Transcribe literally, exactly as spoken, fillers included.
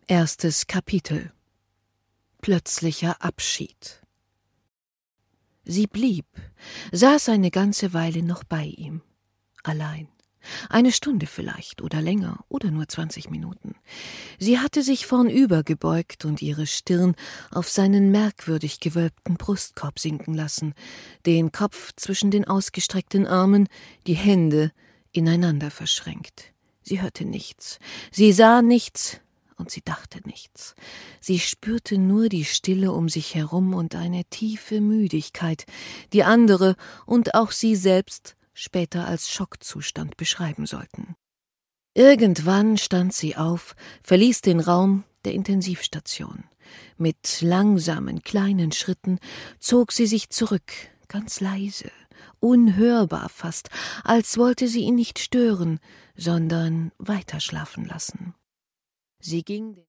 Erstes Kapitel. Plötzlicher Abschied. Sie blieb, saß eine ganze Weile noch bei ihm, allein. Eine Stunde vielleicht oder länger oder nur zwanzig Minuten. Sie hatte sich vornüber gebeugt und ihre Stirn auf seinen merkwürdig gewölbten Brustkorb sinken lassen, den Kopf zwischen den ausgestreckten Armen, die Hände ineinander verschränkt. Sie hörte nichts, sie sah nichts und sie dachte nichts. Sie spürte nur die Stille um sich herum und eine tiefe Müdigkeit, die andere und auch sie selbst später als Schockzustand beschreiben sollten. Irgendwann stand sie auf, verließ den Raum der Intensivstation. Mit langsamen, kleinen Schritten zog sie sich zurück, ganz leise, unhörbar fast, als wollte sie ihn nicht stören, sondern weiterschlafen lassen. Sie ging